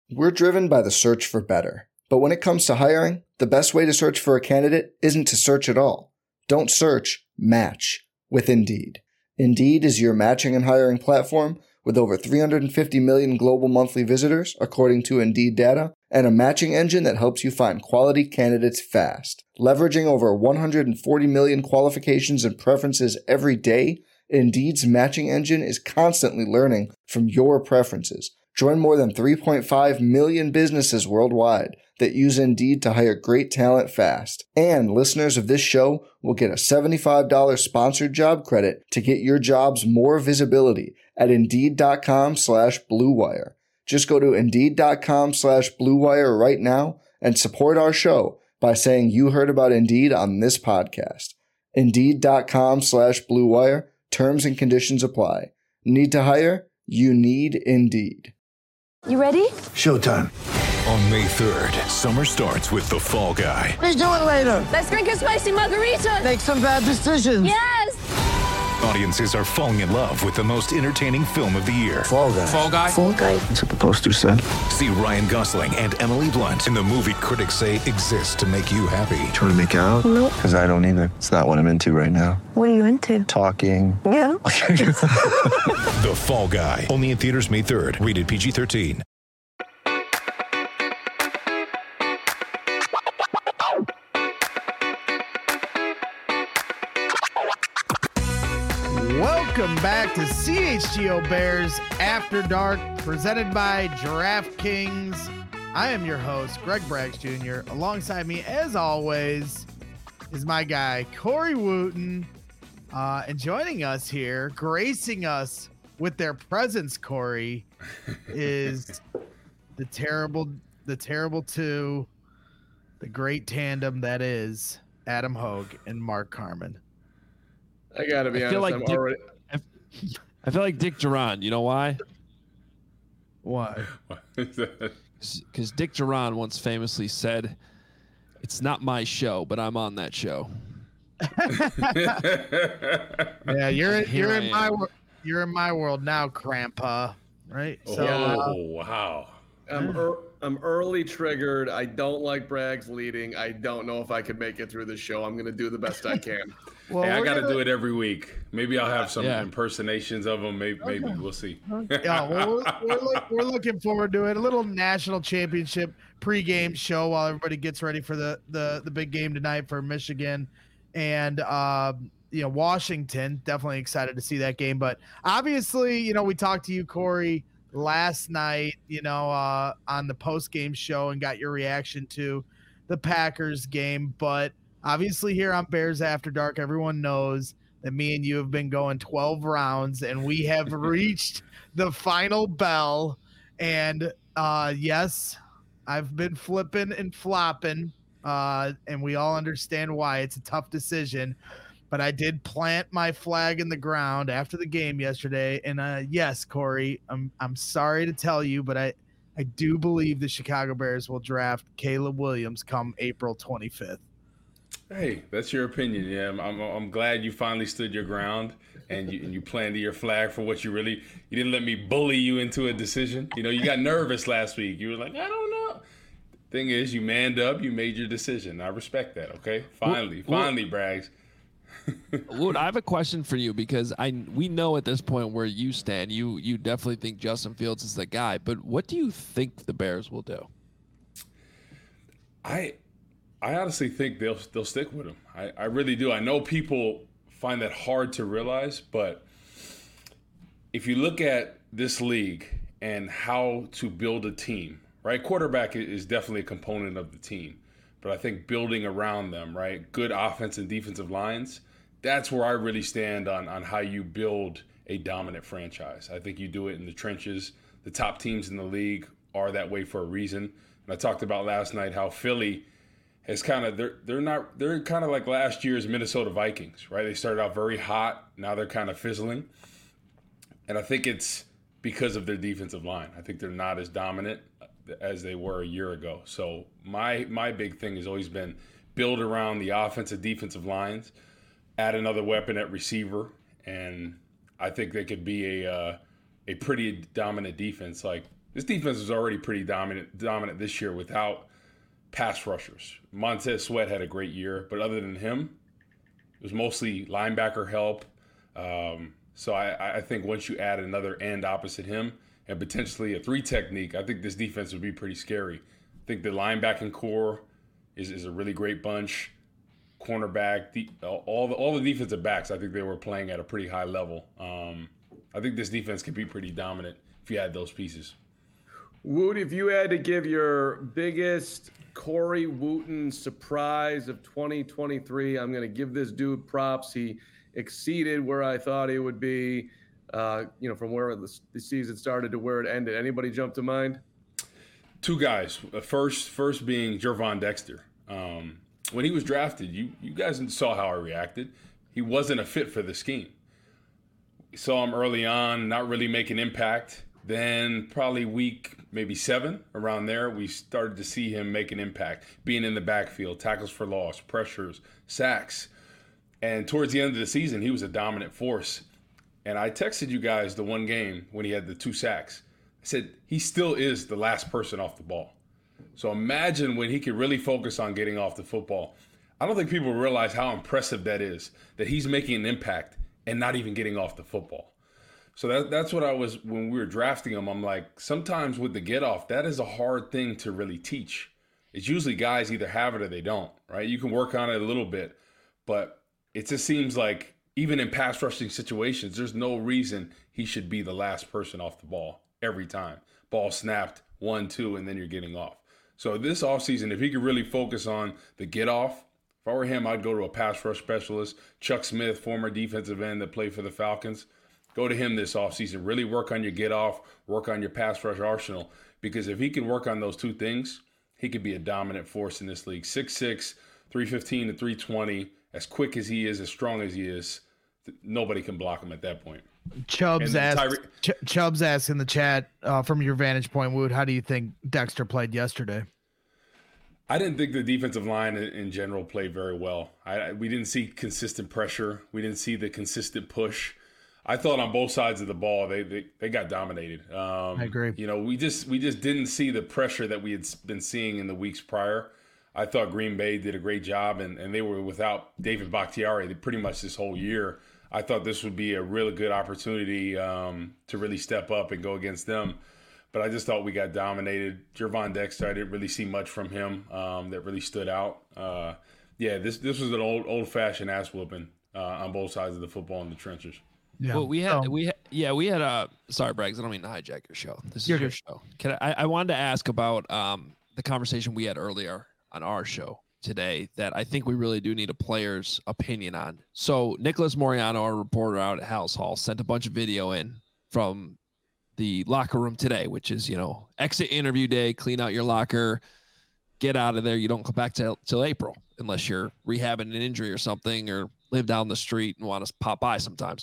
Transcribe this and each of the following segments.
We're driven by the search for better. But when it comes to hiring, the best way to search for a candidate isn't to search at all. Don't search, match with Indeed. Indeed is your matching and hiring platform with over 350 million global monthly visitors, according to Indeed data, and a matching engine that helps you find quality candidates fast. Leveraging over 140 million qualifications and preferences every day, Indeed's matching engine is constantly learning from your preferences. Join more than 3.5 million businesses worldwide that use Indeed to hire great talent fast. And listeners of this show will get a $75 sponsored job credit to get your jobs more visibility at Indeed.com/Blue Wire. Just go to Indeed.com/Blue Wire right now and support our show by saying you heard about Indeed on this podcast. Indeed.com/Blue Wire. Terms and conditions apply. Need to hire? You need Indeed. You ready? Showtime. On May 3rd, summer starts with The Fall Guy. Let's do it later. Let's drink a spicy margarita. Make some bad decisions. Yes! Audiences are falling in love with the most entertaining film of the year. Fall Guy. Fall Guy? Fall Guy. That's what the poster said. See Ryan Gosling and Emily Blunt in the movie critics say exists to make you happy. Trying to make it out? Nope. Because I don't either. It's not what I'm into right now. What are you into? Talking. Yeah. The Fall Guy. Only in theaters May 3rd. Rated PG-13. Welcome back to CHGO Bears After Dark, presented by DraftKings. I am your host, Greg Braggs Jr. Alongside me, as always, is my guy, Corey Wooten. And joining us here, gracing us with their presence, Corey, is the terrible two, the great tandem that is Adam Hogue and Mark Carman. I gotta be honest. I feel like Dick Duran. You know why? Why? Because Dick Duran once famously said, "It's not my show, but I'm on that show." Yeah, you're in my world now, Grandpa. Right? Wow. I'm early triggered. I don't like Braggs leading. I don't know if I could make it through the show. I'm gonna do the best I can. Well, hey, I got to do it every week. Maybe I'll have some impersonations of them. Maybe we'll see. Yeah, well, we're looking forward to it. A little national championship pregame show while everybody gets ready for the big game tonight for Michigan and Washington. Definitely excited to see that game. But obviously, we talked to you, Corey, last night, on the post-game show and got your reaction to the Packers game. But obviously here on Bears After Dark, everyone knows that me and you have been going 12 rounds and we have reached the final bell. And yes, I've been flipping and flopping, and we all understand why. It's a tough decision. But I did plant my flag in the ground after the game yesterday. And yes, Corey, I'm sorry to tell you, but I do believe the Chicago Bears will draft Caleb Williams come April 25th. Hey, that's your opinion. Yeah, I'm glad you finally stood your ground and you planted your flag for what you didn't let me bully you into a decision. You got nervous last week. You were like, I don't know. Thing is, you manned up. You made your decision. I respect that. Okay, finally, Braggs. Wood, I have a question for you because we know at this point where you stand. You definitely think Justin Fields is the guy, but what do you think the Bears will do? I honestly think they'll stick with him. I really do. I know people find that hard to realize, but if you look at this league and how to build a team, right? Quarterback is definitely a component of the team, but I think building around them, right? Good offense and defensive lines, that's where I really stand on how you build a dominant franchise. I think you do it in the trenches. The top teams in the league are that way for a reason. And I talked about last night how Philly is they're kind of like last year's Minnesota Vikings, right? They started out very hot. Now they're kind of fizzling. And I think it's because of their defensive line. I think they're not as dominant as they were a year ago. So my big thing has always been build around the offensive defensive lines, add another weapon at receiver, and I think they could be a pretty dominant defense. Like this defense was already pretty dominant this year without pass rushers. Montez Sweat had a great year, but other than him, it was mostly linebacker help. So I think once you add another end opposite him and potentially a 3 technique, I think this defense would be pretty scary. I think the linebacking core is a really great bunch. Cornerback, all the defensive backs, I think they were playing at a pretty high level. I think this defense can be pretty dominant if you add those pieces. Woot, if you had to give your biggest Corey Wooten surprise of 2023, I'm going to give this dude props. He exceeded where I thought he would be, from where the season started to where it ended. Anybody jump to mind? 2 guys. First being Gervon Dexter. When he was drafted, you guys saw how I reacted. He wasn't a fit for the scheme. We saw him early on, not really make an impact. Then probably week maybe 7, around there, we started to see him make an impact, being in the backfield, tackles for loss, pressures, sacks. And towards the end of the season, he was a dominant force. And I texted you guys the one game when he had the 2 sacks. I said, he still is the last person off the ball. So imagine when he could really focus on getting off the football. I don't think people realize how impressive that is, that he's making an impact and not even getting off the football. So that's what I was, when we were drafting him, I'm like, sometimes with the get off, that is a hard thing to really teach. It's usually guys either have it or they don't, right? You can work on it a little bit, but it just seems like even in pass rushing situations, there's no reason he should be the last person off the ball every time. Ball snapped, 1, 2, and then you're getting off. So this offseason, if he could really focus on the get off, if I were him, I'd go to a pass rush specialist. Chuck Smith, former defensive end that played for the Falcons. Go to him this offseason. Really work on your get off, work on your pass rush arsenal. Because if he can work on those 2 things, he could be a dominant force in this league. 6'6", 315 to 320, as quick as he is, as strong as he is, nobody can block him at that point. Chubbs asked in the chat, from your vantage point, Wood, how do you think Dexter played yesterday? I didn't think the defensive line in general played very well. We didn't see consistent pressure. We didn't see the consistent push. I thought on both sides of the ball they got dominated. I agree. We just didn't see the pressure that we had been seeing in the weeks prior. I thought Green Bay did a great job, and they were without David Bakhtiari pretty much this whole year. I thought this would be a really good opportunity to really step up and go against them. But I just thought we got dominated. Gervon Dexter, I didn't really see much from him that really stood out. This was an old-fashioned ass whooping on both sides of the football in the trenches. Yeah. Well, we had sorry, Braggs, I don't mean to hijack your show. This is your show. I wanted to ask about the conversation we had earlier on our show today that I think we really do need a player's opinion on. So Nicholas Moriano, our reporter out at House Hall, sent a bunch of video in from the locker room today, which is, exit interview day, clean out your locker, get out of there. You don't come back till April unless you're rehabbing an injury or something or live down the street and want to pop by sometimes.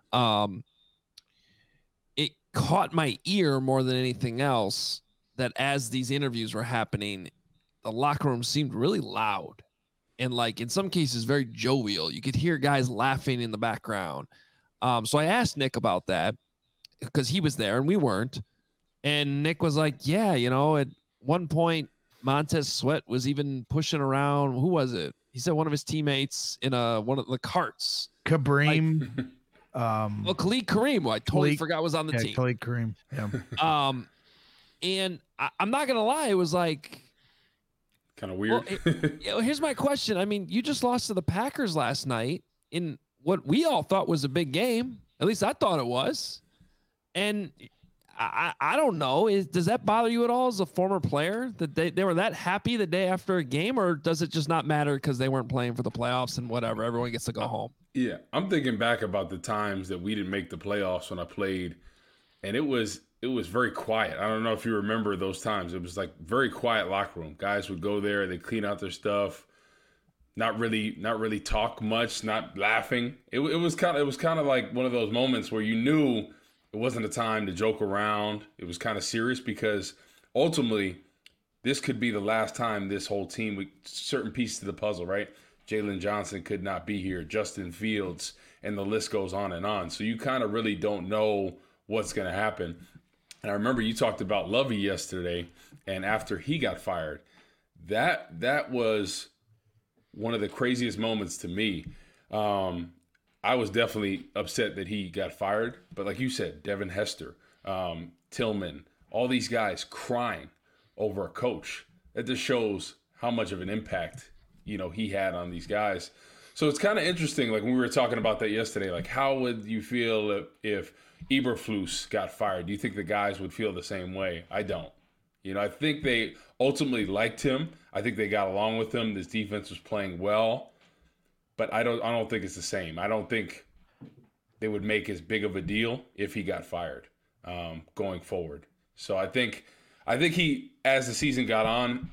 It caught my ear more than anything else that as these interviews were happening, the locker room seemed really loud and in some cases very jovial. You could hear guys laughing in the background. So I asked Nick about that because he was there and we weren't. And Nick was like, yeah, at one point Montez Sweat was even pushing around. Who was it? He said one of his teammates in one of the carts. Kareem. Khalid Kareem, who I totally forgot was on the team. Khalid Kareem. Yeah. And I'm not going to lie. It was kind of weird. Well, here's my question. I mean, you just lost to the Packers last night in what we all thought was a big game. At least I thought it was. And I don't know. Does that bother you at all as a former player that they were that happy the day after a game, or does it just not matter because they weren't playing for the playoffs and whatever? Everyone gets to go home. Yeah, I'm thinking back about the times that we didn't make the playoffs when I played, and it was very quiet. I don't know if you remember those times. It was very quiet locker room. Guys would go there, they clean out their stuff, not really talk much, not laughing. It was kind of like one of those moments where you knew it wasn't a time to joke around. It was kind of serious because ultimately this could be the last time this whole team with certain pieces of the puzzle, right? Jalen Johnson could not be here, Justin Fields, and the list goes on and on. So you kind of really don't know what's going to happen. And I remember you talked about Lovey yesterday, and after he got fired, that was one of the craziest moments to me. I was definitely upset that he got fired, but like you said, Devin Hester, Tillman, all these guys crying over a coach. That just shows how much of an impact, he had on these guys. So it's kind of interesting, like when we were talking about that yesterday, like how would you feel if Eberflus got fired? Do you think the guys would feel the same way? I don't. I think they ultimately liked him. I think they got along with him. This defense was playing well, but I don't think it's the same. I don't think they would make as big of a deal if he got fired going forward. So I think he, as the season got on,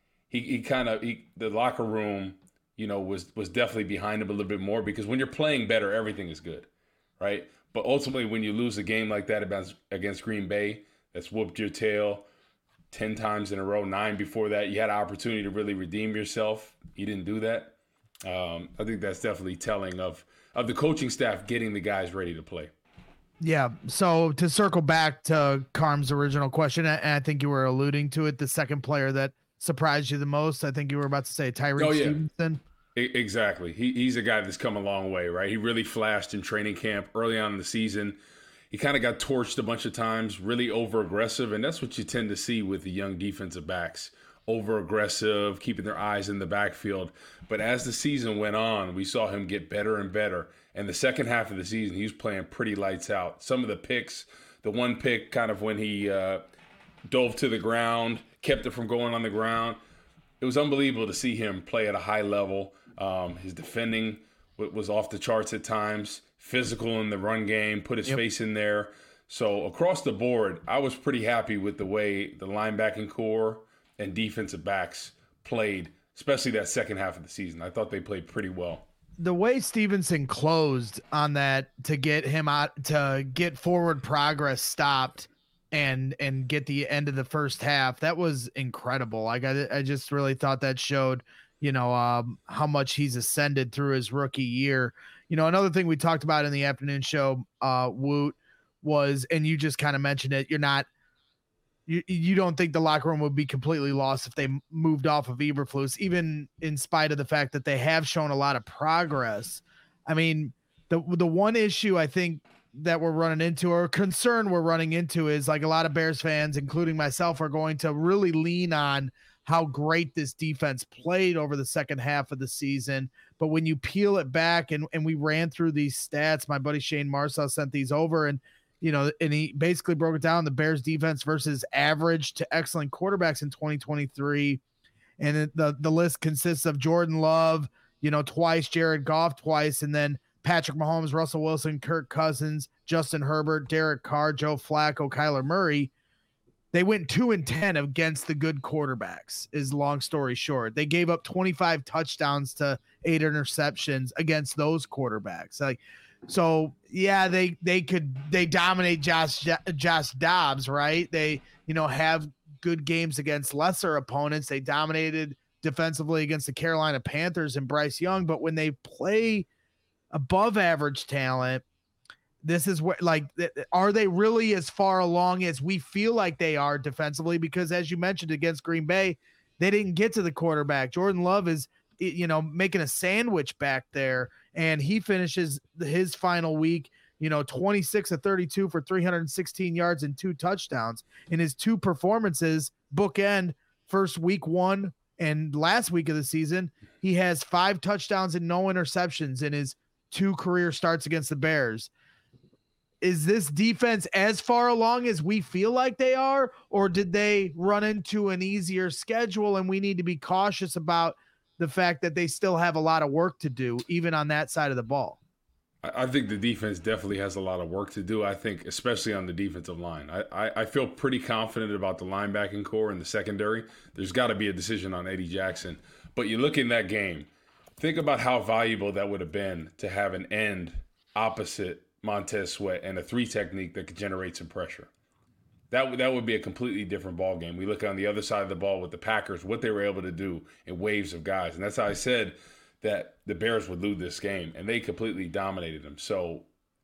the locker room, was definitely behind him a little bit more, because when you're playing better, everything is good, right? But ultimately, when you lose a game like that against Green Bay, that's whooped your tail 10 times in a row, 9 before that, you had an opportunity to really redeem yourself. You didn't do that. I think that's definitely telling of the coaching staff getting the guys ready to play. Yeah. So to circle back to Carm's original question, and I think you were alluding to it, the second player that surprised you the most, I think you were about to say Tyreek Stevenson. Exactly. He's a guy that's come a long way, right? He really flashed in training camp early on in the season. He kind of got torched a bunch of times, really over-aggressive, and that's what you tend to see with the young defensive backs. Over-aggressive, keeping their eyes in the backfield. But as the season went on, we saw him get better and better. And the second half of the season, he was playing pretty lights out. Some of the picks, the one pick kind of when he dove to the ground, kept it from going on the ground. It was unbelievable to see him play at a high level. His defending was off the charts at times. Physical in the run game, put his face in there. So across the board, I was pretty happy with the way the linebacking core and defensive backs played, especially that second half of the season. I thought they played pretty well. The way Stevenson closed on that to get him out, to get forward progress stopped and get the end of the first half, that was incredible. Like I just really thought that showed, how much he's ascended through his rookie year. Another thing we talked about in the afternoon show, Woot, was, and you just kind of mentioned it, you don't think the locker room would be completely lost if they moved off of Eberflus, even in spite of the fact that they have shown a lot of progress. I mean, the one issue I think that we're running into, or concern we're running into, is like a lot of Bears fans, including myself, are going to really lean on how great this defense played over the second half of the season. But when you peel it back, and we ran through these stats, my buddy Shane Marsaw sent these over, and he basically broke it down, the Bears defense versus average to excellent quarterbacks in 2023. And the list consists of Jordan Love, twice, Jared Goff twice, and then Patrick Mahomes, Russell Wilson, Kirk Cousins, Justin Herbert, Derek Carr, Joe Flacco, Kyler Murray. They went 2-10 against the good quarterbacks, is long story short. They gave up 25 touchdowns to 8 interceptions against those quarterbacks. So yeah, they dominate Josh Dobbs, right? They, have good games against lesser opponents. They dominated defensively against the Carolina Panthers and Bryce Young, but when they play above average talent, this is what, are they really as far along as we feel like they are defensively? Because as you mentioned, against Green Bay, they didn't get to the quarterback. Jordan Love is, making a sandwich back there, and he finishes his final week, 26 of 32 for 316 yards and 2 touchdowns. In his 2 performances, bookend first week 1 and last week of the season, he has 5 touchdowns and no interceptions in his 2 career starts against the Bears. Is this defense as far along as we feel like they are, or did they run into an easier schedule and we need to be cautious about the fact that they still have a lot of work to do, even on that side of the ball? I think the defense definitely has a lot of work to do. I think especially on the defensive line. I feel pretty confident about the linebacking core and the secondary. There's got to be a decision on Eddie Jackson. But you look in that game, think about how valuable that would have been to have an end opposite Montez Sweat and a 3 technique that could generate some pressure. That would be a completely different ball game. We look on the other side of the ball with the Packers, what they were able to do in waves of guys. And that's how I said that the Bears would lose this game, and they completely dominated them. So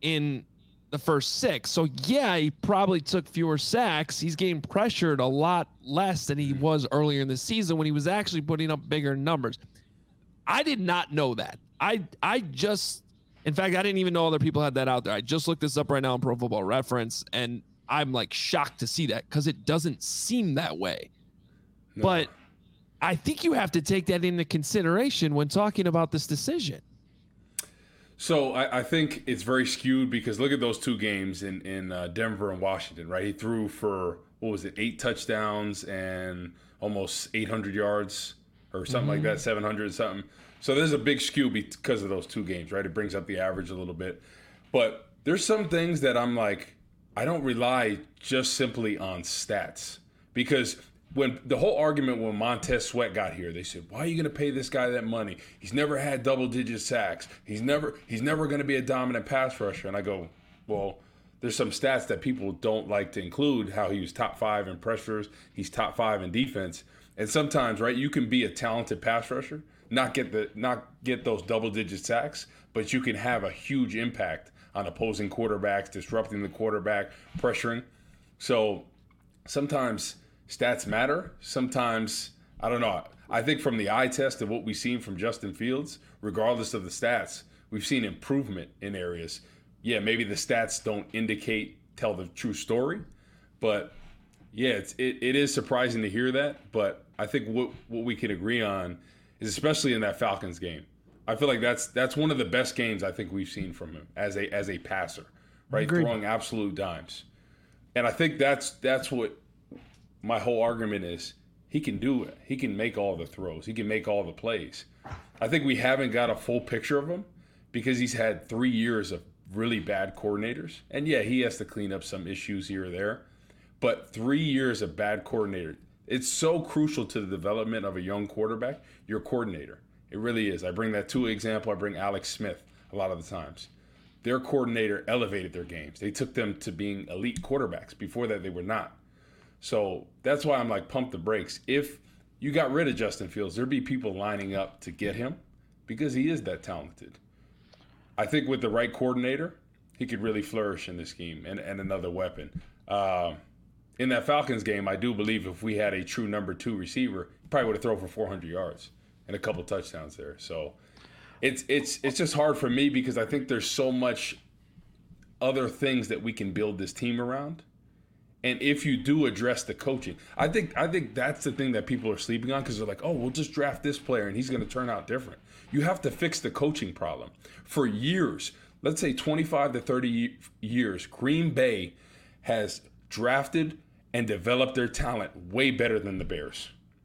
in the first 6. So yeah, he probably took fewer sacks. He's getting pressured a lot less than he was earlier in the season when he was actually putting up bigger numbers. I did not know that. In fact, I didn't even know other people had that out there. I just looked this up right now on Pro Football Reference, and I'm like shocked to see that because it doesn't seem that way. No. But I think you have to take that into consideration when talking about this decision. So I think it's very skewed because look at those 2 games in Denver and Washington, right? He threw for, 8 touchdowns and almost 800 yards or something like that, 700 something. So there's a big skew because of those 2 games, right? It brings up the average a little bit. But there's some things that I'm like, I don't rely just simply on stats. Because when the whole argument when Montez Sweat got here, they said, why are you going to pay this guy that money? He's never had double-digit sacks. He's never going to be a dominant pass rusher. And I go, well, there's some stats that people don't like to include, how he was top 5 in pressures, he's top 5 in defense. And sometimes, right, you can be a talented pass rusher, not get those double-digit sacks, but you can have a huge impact on opposing quarterbacks, disrupting the quarterback, pressuring. So sometimes stats matter. Sometimes, I don't know. I think from the eye test of what we've seen from Justin Fields, regardless of the stats, we've seen improvement in areas. Yeah, maybe the stats don't tell the true story, but yeah, it is surprising to hear that. But I think what we can agree on is, especially in that Falcons game, I feel like that's one of the best games I think we've seen from him as a passer, right? Agreed. Throwing absolute dimes. And I think that's what my whole argument is. He can do it. He can make all the throws. He can make all the plays. I think we haven't got a full picture of him because he's had 3 years of really bad coordinators. And yeah, he has to clean up some issues here or there. But 3 years of bad coordinator, it's so crucial to the development of a young quarterback, your coordinator. It really is. I bring that to an example. I bring Alex Smith a lot of the times. Their coordinator elevated their games. They took them to being elite quarterbacks. Before that, they were not. So that's why I'm like, pump the brakes. If you got rid of Justin Fields, there'd be people lining up to get him because he is that talented. I think with the right coordinator, he could really flourish in this scheme and another weapon. In that Falcons game, I do believe if we had a true number 2 receiver, he probably would have thrown for 400 yards and a couple touchdowns there. So it's just hard for me because I think there's so much other things that we can build this team around. And if you do address the coaching, I think that's the thing that people are sleeping on because they're like, oh, we'll just draft this player and he's going to turn out different. You have to fix the coaching problem. For years, let's say 25 to 30 years, Green Bay has drafted and developed their talent way better than the Bears.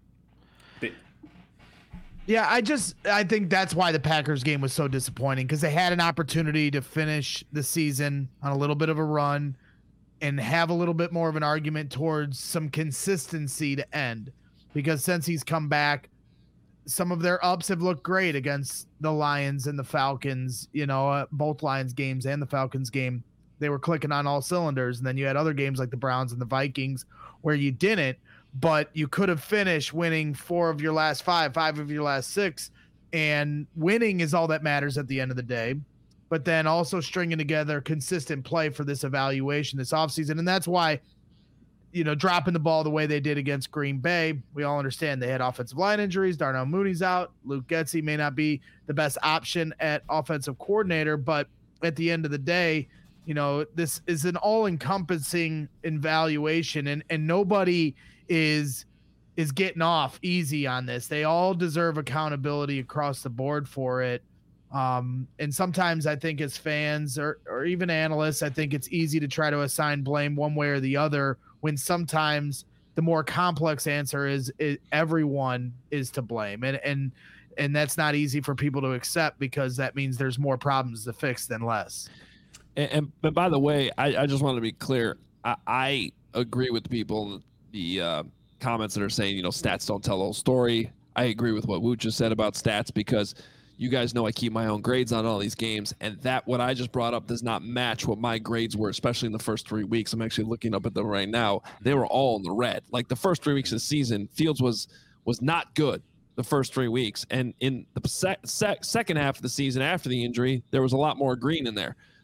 Yeah, I think that's why the Packers game was so disappointing because they had an opportunity to finish the season on a little bit of a run and have a little bit more of an argument towards some consistency to end. Because since he's come back, some of their ups have looked great against the Lions and the Falcons, both Lions games and the Falcons game. They were clicking on all cylinders. And then you had other games like the Browns and the Vikings where you didn't, but you could have finished winning 4 of your last 5 of your last 6. And winning is all that matters at the end of the day. But then also stringing together consistent play for this evaluation this offseason. And that's why, dropping the ball the way they did against Green Bay, we all understand they had offensive line injuries. Darnell Mooney's out. Luke Getsy may not be the best option at offensive coordinator. But at the end of the day, this is an all-encompassing evaluation. And nobody is getting off easy on this. They all deserve accountability across the board for it. And sometimes I think as fans or even analysts, I think it's easy to try to assign blame one way or the other when sometimes the more complex answer is everyone is to blame. And that's not easy for people to accept because that means there's more problems to fix than less. But by the way, I just want to be clear. I agree with people, the comments that are saying, stats don't tell the whole story. I agree with what Woot just said about stats because you guys know I keep my own grades on all these games, and that what I just brought up does not match what my grades were, especially in the first 3 weeks. I'm actually looking up at them right now. They were all in the red. Like the first 3 weeks of the season, Fields was not good the first 3 weeks. And in the second half of the season after the injury, there was a lot more green in there.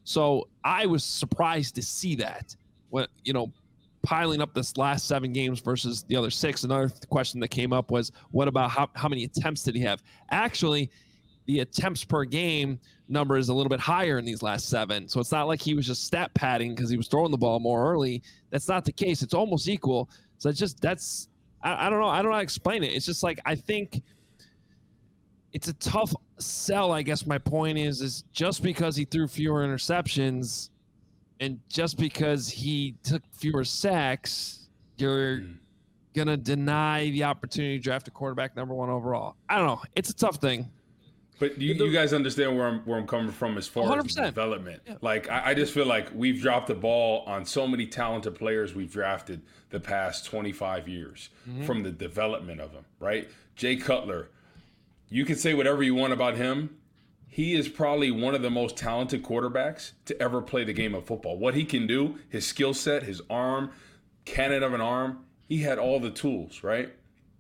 So I was surprised to see that when, piling up this last 7 games versus the other 6. Another question that came up was, what about how many attempts did he have? Actually, the attempts per game number is a little bit higher in these last 7. So it's not like he was just stat padding because he was throwing the ball more early. That's not the case. It's almost equal. So I don't know. I don't know how to explain it. It's just like, I think it's a tough sell. I guess my point is just because he threw fewer interceptions and just because he took fewer sacks, you're going to deny the opportunity to draft a quarterback number 1 overall. I don't know. It's a tough thing. But you guys understand where I'm coming from as far 100%. as development. Yeah. Like, I just feel like we've dropped the ball on so many talented players we've drafted the past 25 years from the development of them, right? Jay Cutler, you can say whatever you want about him. He is probably one of the most talented quarterbacks to ever play the game of football. What he can do, his skill set, his arm, cannon of an arm, he had all the tools, right?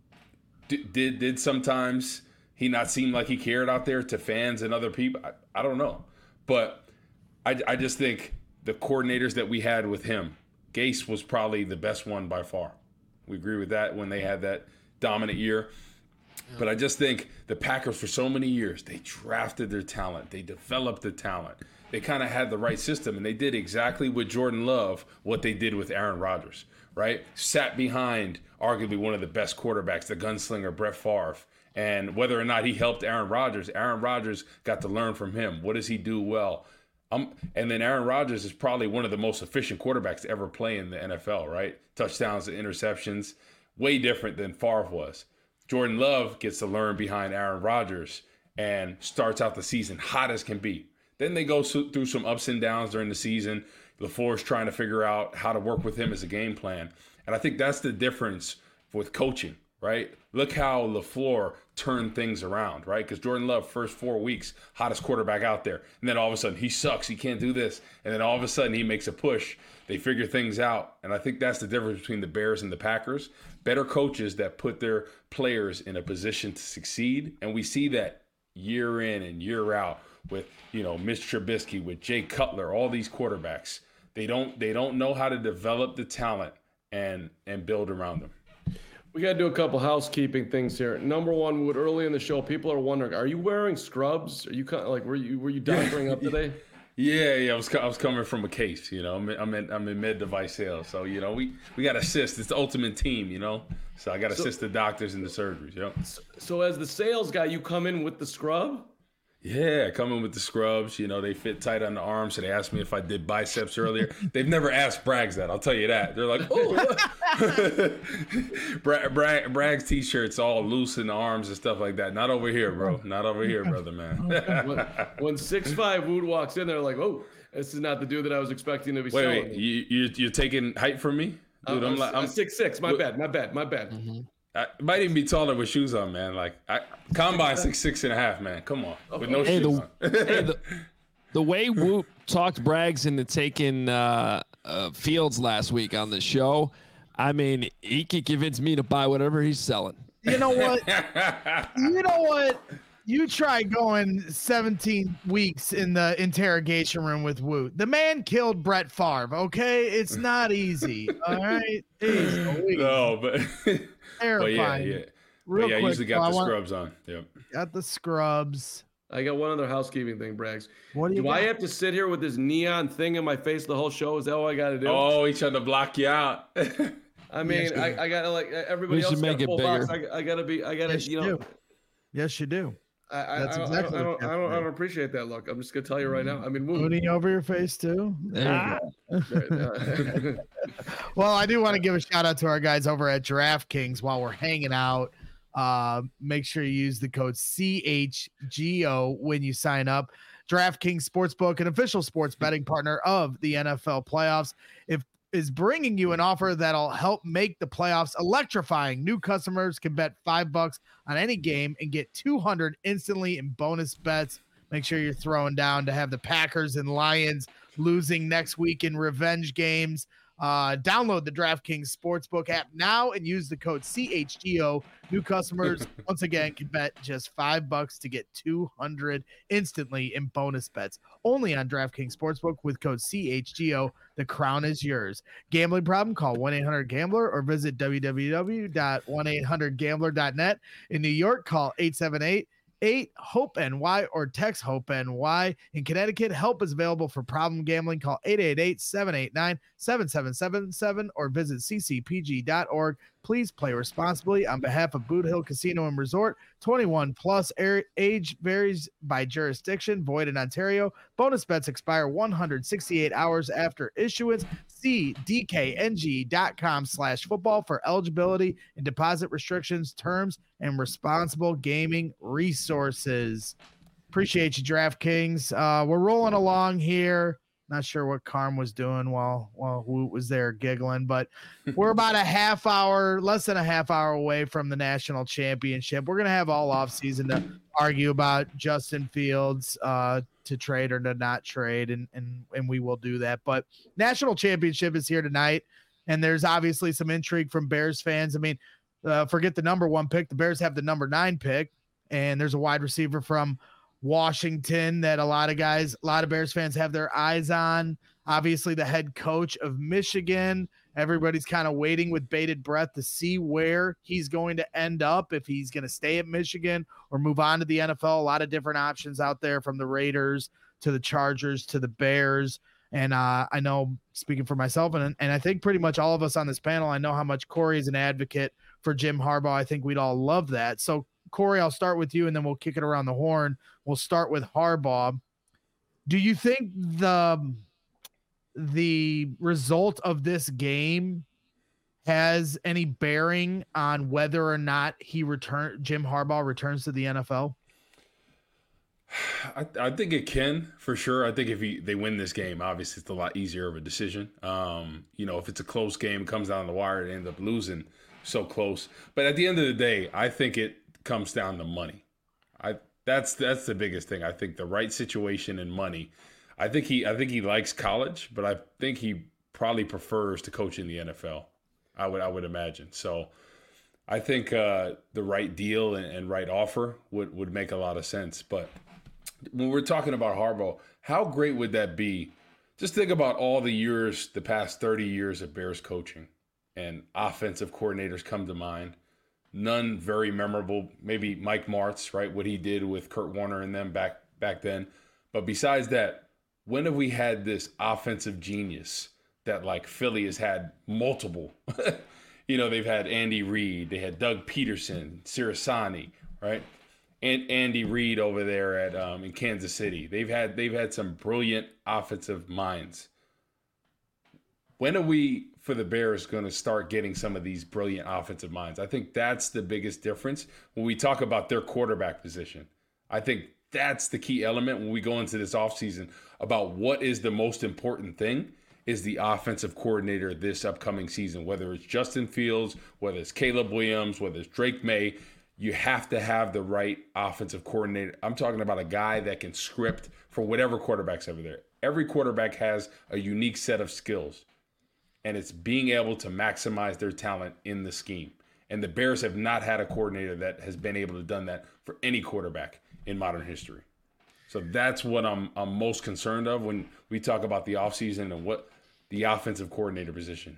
Did sometimes he not seem like he cared out there to fans and other people? I don't know. But I just think the coordinators that we had with him, Gase was probably the best one by far. We agree with that when they had that dominant year. But I just think the Packers for so many years, they drafted their talent. They developed the talent. They kind of had the right system, and they did exactly with Jordan Love what they did with Aaron Rodgers, right? Sat behind arguably one of the best quarterbacks, the gunslinger Brett Favre. And whether or not he helped Aaron Rodgers got to learn from him. What does he do well? And then Aaron Rodgers is probably one of the most efficient quarterbacks to ever play in the NFL, right? Touchdowns and interceptions, way different than Favre was. Jordan Love gets to learn behind Aaron Rodgers and starts out the season hot as can be. Then they go through some ups and downs during the season. LaFleur's trying to figure out how to work with him as a game plan. And I think that's the difference with coaching, right? Look how LaFleur turned things around, right? Because Jordan Love, first 4 weeks, hottest quarterback out there. And then all of a sudden, he sucks. He can't do this. And then all of a sudden, he makes a push. They figure things out. And I think that's the difference between the Bears and the Packers. Better coaches that put their players in a position to succeed. And we see that year in and year out with, Mitch Trubisky, with Jay Cutler, all these quarterbacks. They don't know how to develop the talent and build around them. We got to do a couple housekeeping things here. Number one, Wood, early in the show, people are wondering, are you wearing scrubs? Are you kind of like, were you doctoring up today? Yeah. I was coming from a case, I'm in med device sales, so we got to assist. It's the ultimate team, So I got to assist the doctors in the surgeries, So as the sales guy, you come in with the scrub? Yeah, coming with the scrubs, they fit tight on the arms. So they asked me if I did biceps earlier. They've never asked Braggs that. I'll tell you that. They're like, oh, Braggs t-shirts all loose in the arms and stuff like that. Not over here, bro. Not over here, brother, man. When 6'5" Wood walks in, they're like, oh, this is not the dude that I was expecting to be selling. Wait, you're taking height from me? Dude, I'm 6'6". My bad. Mm-hmm. I might even be taller with shoes on, man. Like combine 6'6.5", man. Come on, with no shoes on. The way Woot talked Braggs into taking Fields last week on the show, I mean, he could convince me to buy whatever he's selling. You know what? You try going 17 weeks in the interrogation room with Woot. The man killed Brett Favre, okay? It's not easy, all right? No, but... Terrifying. Yeah. Real quick, I usually got the scrubs on. Yep. Got the scrubs. I got one other housekeeping thing, Braggs. Do I have to sit here with this neon thing in my face the whole show? Is that all I got to do? Oh, he's trying to block you out. I mean, I got to like everybody else got a full box. I got to, yes, you do. I don't appreciate that look. I'm just gonna tell you right now. I mean, mooning over your face too. There you go. Well, I do want to give a shout out to our guys over at DraftKings while we're hanging out. Make sure you use the code CHGO when you sign up. DraftKings Sportsbook, an official sports betting partner of the NFL playoffs, is bringing you an offer that'll help make the playoffs electrifying. New customers can bet $5 on any game and get $200 instantly in bonus bets. Make sure you're throwing down to have the Packers and Lions losing next week in revenge games. Download the DraftKings Sportsbook app now and use the code CHGO. New customers, once again, can bet just $5 to get $200 instantly in bonus bets. Only on DraftKings Sportsbook with code CHGO. The crown is yours. Gambling problem? Call 1-800-GAMBLER or visit www.1800gambler.net. In New York, call 878-8-HOPE-NY or text HOPE-NY. In Connecticut, help is available for problem gambling. Call 888-789-7777 or visit ccpg.org. Please play responsibly. On behalf of Boot Hill Casino and Resort, 21 plus, age varies by jurisdiction, void in Ontario. Bonus bets expire 168 hours after issuance. See dkng.com/football for eligibility and deposit restrictions, terms, and responsible gaming resources. Appreciate you, DraftKings. We're rolling along here. Not sure what Carm was doing while Woot was there giggling, but we're about less than a half hour away from the national championship. We're going to have all offseason to argue about Justin Fields to trade or to not trade, and we will do that. But national championship is here tonight, and there's obviously some intrigue from Bears fans. I mean, forget the number 1 pick. The Bears have the number 9 pick, and there's a wide receiver from Washington that a lot of Bears fans have their eyes on. Obviously, the head coach of Michigan. Everybody's kind of waiting with bated breath to see where he's going to end up, if he's going to stay at Michigan or move on to the NFL. A lot of different options out there, from the Raiders to the Chargers to the Bears. And I know, speaking for myself, and I think pretty much all of us on this panel, I know how much Corey is an advocate for Jim Harbaugh. I think we'd all love that. So, Corey, I'll start with you, and then we'll kick it around the horn. We'll start with Harbaugh. Do you think the result of this game has any bearing on whether or not Jim Harbaugh returns to the NFL? I think it can, for sure. I think if they win this game, obviously it's a lot easier of a decision. If it's a close game, comes down the wire, and end up losing so close. But at the end of the day, I think it comes down to money. That's the biggest thing. I think the right situation and money. I think he likes college, but I think he probably prefers to coach in the NFL. I would imagine. So I think the right deal and right offer would make a lot of sense. But when we're talking about Harbaugh, how great would that be? Just think about all the past 30 years of Bears coaching, and offensive coordinators come to mind. None very memorable. Maybe Mike Martz, right? What he did with Kurt Warner and them back then. But besides that, when have we had this offensive genius that, like, Philly has had multiple? They've had Andy Reid, they had Doug Peterson, Sirianni, right? And Andy Reid over there at in Kansas City. They've had some brilliant offensive minds. When are we, for the Bears, going to start getting some of these brilliant offensive minds? I think that's the biggest difference when we talk about their quarterback position. I think that's the key element when we go into this offseason about what is the most important thing is the offensive coordinator this upcoming season, whether it's Justin Fields, whether it's Caleb Williams, whether it's Drake May. You have to have the right offensive coordinator. I'm talking about a guy that can script for whatever quarterback's over there. Every quarterback has a unique set of skills, and it's being able to maximize their talent in the scheme. And the Bears have not had a coordinator that has been able to done that for any quarterback in modern history. So that's what I'm most concerned of when we talk about the offseason and what the offensive coordinator position.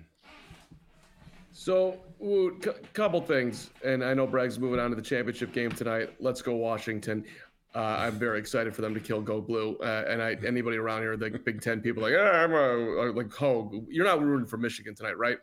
So, couple things, and I know Bragg's moving on to the championship game tonight. Let's go Washington. I'm very excited for them to kill Go Blue. Anybody around here, the Big Ten people, like, I'm like Hogue. You're not rooting for Michigan tonight, right?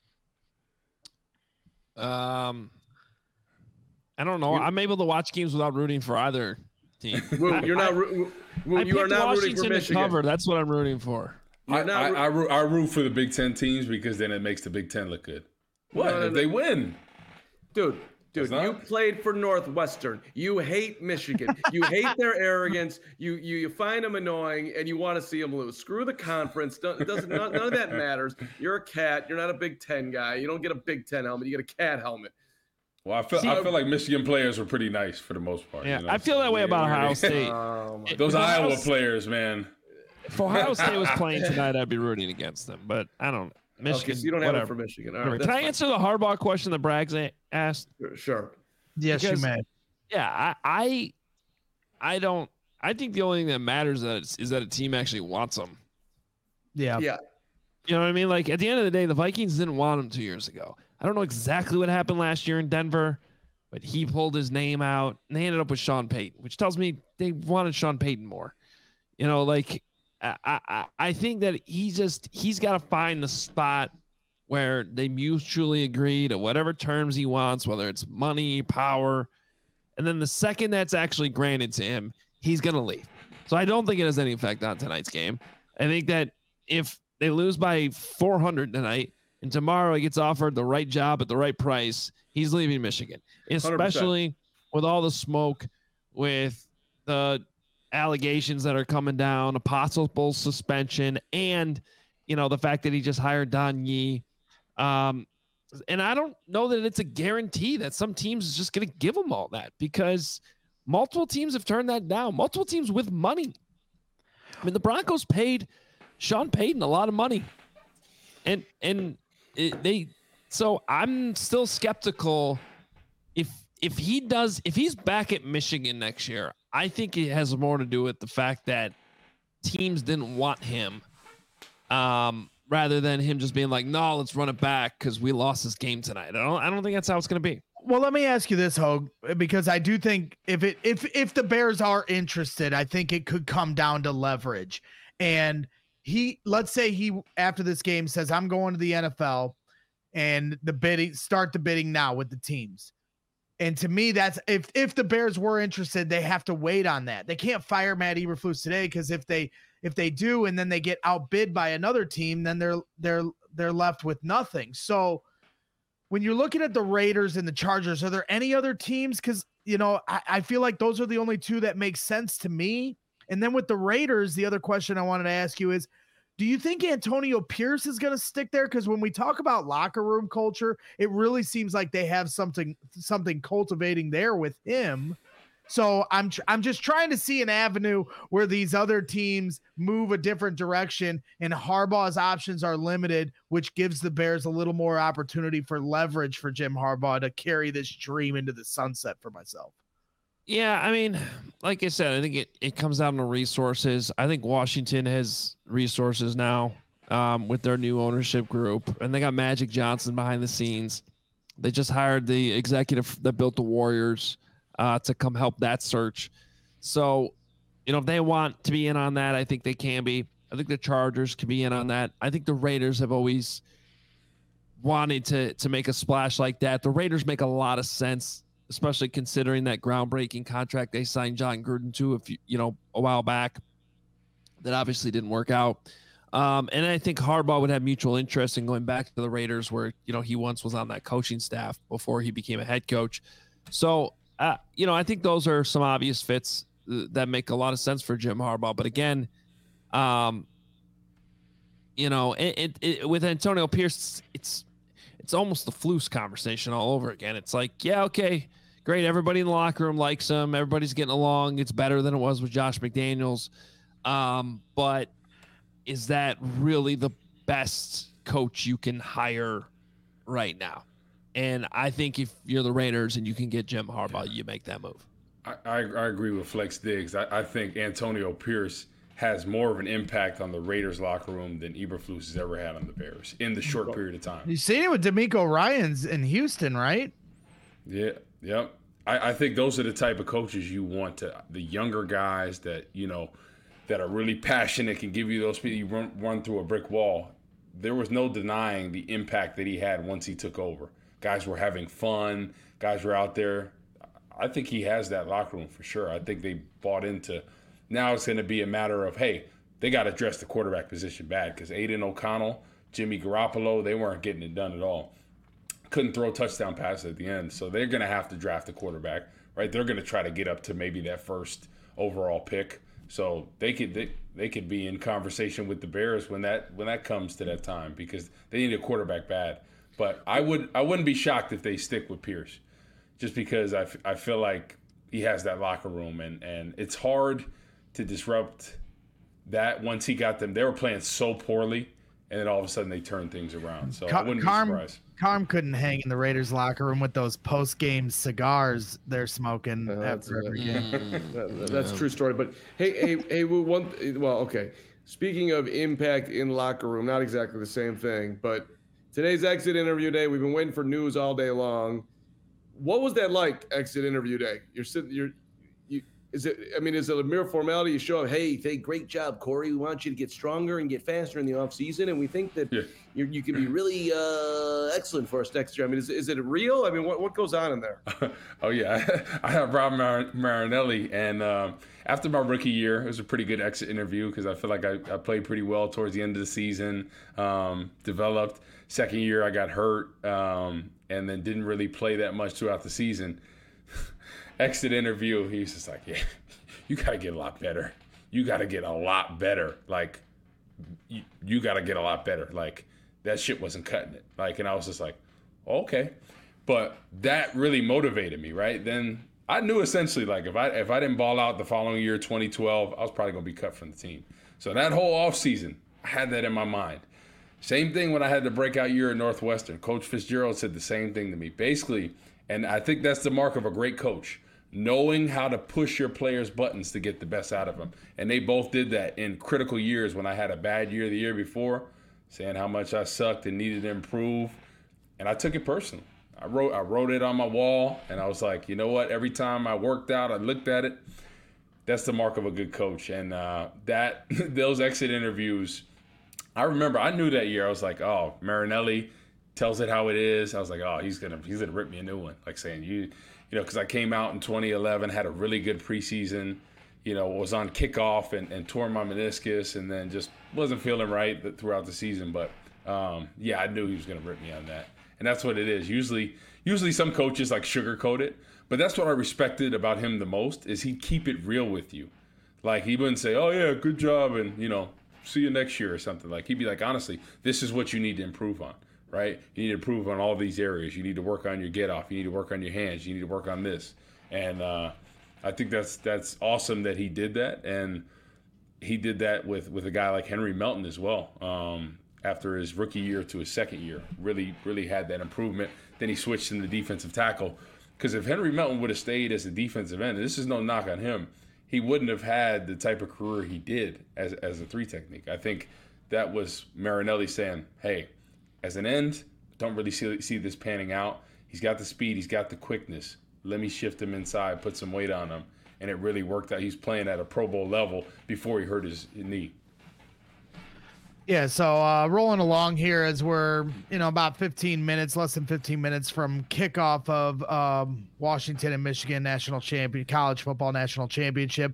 I don't know. I'm able to watch games without rooting for either team. You're not. You are not rooting for Michigan. Cover. That's what I'm rooting for. I root for the Big Ten teams because then it makes the Big Ten look good. What if they win? Dude, you played for Northwestern. You hate Michigan. You hate their arrogance. You find them annoying, and you want to see them lose. Screw the conference. None of that matters. You're a cat. You're not a Big Ten guy. You don't get a Big Ten helmet. You get a cat helmet. Well, I feel like Michigan players were pretty nice for the most part. Yeah, I feel that way about Ohio State. Those Iowa players, man. If Ohio State was playing tonight, I'd be rooting against them. But I don't. Michigan. Okay, so you don't have it for Michigan. All right, Can I answer the Harbaugh question that Braggs asked? Sure. Yes, you may. Yeah, I don't. I think the only thing that matters is that a team actually wants him. Yeah. Yeah. You know what I mean? Like, at the end of the day, the Vikings didn't want him 2 years ago. I don't know exactly what happened last year in Denver, but he pulled his name out, and they ended up with Sean Payton, which tells me they wanted Sean Payton more. You know, like, I think that he's got to find the spot where they mutually agree to whatever terms he wants, whether it's money, power. And then the second that's actually granted to him, he's going to leave. So I don't think it has any effect on tonight's game. I think that if they lose by 400 tonight and tomorrow he gets offered the right job at the right price, he's leaving Michigan, especially 100%. with all the smoke, with the allegations that are coming down, a possible suspension, and, you know, the fact that he just hired Don Yee. And I don't know that it's a guarantee that some teams is just going to give him all that, because multiple teams have turned that down. Multiple teams with money. I mean, the Broncos paid Sean Payton a lot of money, so I'm still skeptical if he's back at Michigan next year. I think it has more to do with the fact that teams didn't want him, rather than him just being like, no, let's run it back because we lost this game tonight. I don't think that's how it's going to be. Well, let me ask you this, Hogue, because I do think if the Bears are interested, I think it could come down to leverage. And let's say he after this game says, I'm going to the NFL, and start the bidding now with the teams. And to me, that's if the Bears were interested, they have to wait on that. They can't fire Matt Eberflus today, because if they do and then they get outbid by another team, then they're left with nothing. So when you're looking at the Raiders and the Chargers, are there any other teams? Because, you know, I feel like those are the only two that make sense to me. And then with the Raiders, the other question I wanted to ask you is, do you think Antonio Pierce is going to stick there? Because when we talk about locker room culture, it really seems like they have something cultivating there with him. So I'm just trying to see an avenue where these other teams move a different direction and Harbaugh's options are limited, which gives the Bears a little more opportunity for leverage for Jim Harbaugh to carry this dream into the sunset for myself. Yeah, I mean, like I said, I think it comes down to resources. I think Washington has resources now with their new ownership group, and they got Magic Johnson behind the scenes. They just hired the executive that built the Warriors to come help that search. So, you know, if they want to be in on that, I think they can be. I think the Chargers can be in on that. I think the Raiders have always wanted to make a splash like that. The Raiders make a lot of sense, especially considering that groundbreaking contract they signed John Gruden to a while back. That obviously didn't work out. And I think Harbaugh would have mutual interest in going back to the Raiders, where, you know, he once was on that coaching staff before he became a head coach. So, you know, I think those are some obvious fits that make a lot of sense for Jim Harbaugh. But again, you know, with Antonio Pierce, it's almost the Flus conversation all over again. It's like, yeah, okay, great. Everybody in the locker room likes him. Everybody's getting along. It's better than it was with Josh McDaniels. But is that really the best coach you can hire right now? And I think if you're the Raiders and you can get Jim Harbaugh, you make that move. I agree with Flex Diggs. I think Antonio Pierce has more of an impact on the Raiders locker room than Eberflus has ever had on the Bears in the short period of time. You've seen it with DeMeco Ryans in Houston, right? Yeah, yep. I think those are the type of coaches you want the younger guys that, you know, that are really passionate, can give you those people. You run through a brick wall. There was no denying the impact that he had once he took over. Guys were having fun. Guys were out there. I think he has that locker room for sure. I think they bought into. Now it's going to be a matter of, hey, they got to address the quarterback position bad, because Aiden O'Connell, Jimmy Garoppolo, they weren't getting it done at all. Couldn't throw touchdown passes at the end. So they're going to have to draft a quarterback, right? They're going to try to get up to maybe that first overall pick. So they could be in conversation with the Bears when that comes to that time, because they need a quarterback bad. But I wouldn't be shocked if they stick with Pierce, just because I feel like he has that locker room, and it's hard to disrupt that once he got them. They were playing so poorly and then all of a sudden they turn things around. So I wouldn't be surprised. Carm couldn't hang in the Raiders locker room with those post-game cigars they're smoking after every game. That's a true story. But hey, okay. Speaking of impact in locker room, not exactly the same thing, but today's exit interview day. We've been waiting for news all day long. What was that like, exit interview day? Is it a mere formality? You show up, hey, great job, Corey. We want you to get stronger and get faster in the offseason, and we think that you can be really excellent for us next year. I mean, is it real? I mean, what goes on in there? Oh, yeah. I have Rob Marinelli, and after my rookie year, it was a pretty good exit interview because I feel like I played pretty well towards the end of the season, developed. Second year, I got hurt, and then didn't really play that much throughout the season. Exit interview, he's just like, yeah, you got to get a lot better. You got to get a lot better. Like, you got to get a lot better. Like, that shit wasn't cutting it. Like, and I was just like, okay. But that really motivated me, right? Then I knew essentially, like, if I didn't ball out the following year, 2012, I was probably going to be cut from the team. So that whole offseason, I had that in my mind. Same thing when I had the breakout year at Northwestern. Coach Fitzgerald said the same thing to me. Basically, and I think that's the mark of a great coach, knowing how to push your players' buttons to get the best out of them. And they both did that in critical years when I had a bad year the year before, saying how much I sucked and needed to improve. And I took it personal. I wrote it on my wall, and I was like, you know what? Every time I worked out, I looked at it. That's the mark of a good coach. And those exit interviews, I remember I knew that year. I was like, oh, Marinelli tells it how it is. I was like, oh, he's gonna rip me a new one. Like saying you know, because I came out in 2011, had a really good preseason, you know, was on kickoff and tore my meniscus, and then just wasn't feeling right throughout the season. But yeah, I knew he was going to rip me on that, and that's what it is. Usually some coaches like sugarcoat it, but that's what I respected about him the most is he'd keep it real with you. Like he wouldn't say, "Oh yeah, good job," and you know, see you next year or something. Like he'd be like, "Honestly, this is what you need to improve on." Right? You need to improve on all these areas. You need to work on your get off. You need to work on your hands. You need to work on this. And I think that's awesome that he did that. And he did that with a guy like Henry Melton as well. After his rookie year to his second year, really had that improvement. Then he switched into defensive tackle. Because if Henry Melton would have stayed as a defensive end, and this is no knock on him, he wouldn't have had the type of career he did as a three technique. I think that was Marinelli saying, hey, as an end, don't really see this panning out. He's got the speed. He's got the quickness. Let me shift him inside, put some weight on him. And it really worked out. He's playing at a Pro Bowl level before he hurt his knee. Yeah, so rolling along here as we're, about 15 minutes, less than 15 minutes from kickoff of Washington and Michigan college football national championship.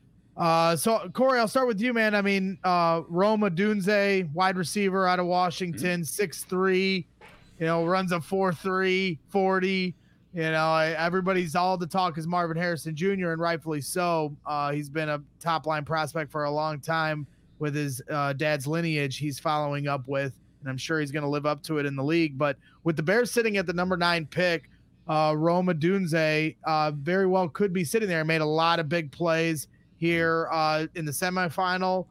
So Corey, I'll start with you, man. I mean, Rome Odunze, wide receiver out of Washington, 6'3", runs a 4.3 40. Everybody's all the talk is Marvin Harrison Jr. and rightfully so. He's been a top line prospect for a long time with his dad's lineage he's following up with, and I'm sure he's going to live up to it in the league. But with the Bears sitting at the number 9 pick, Rome Odunze very well could be sitting there. Made a lot of big plays here in the semifinal.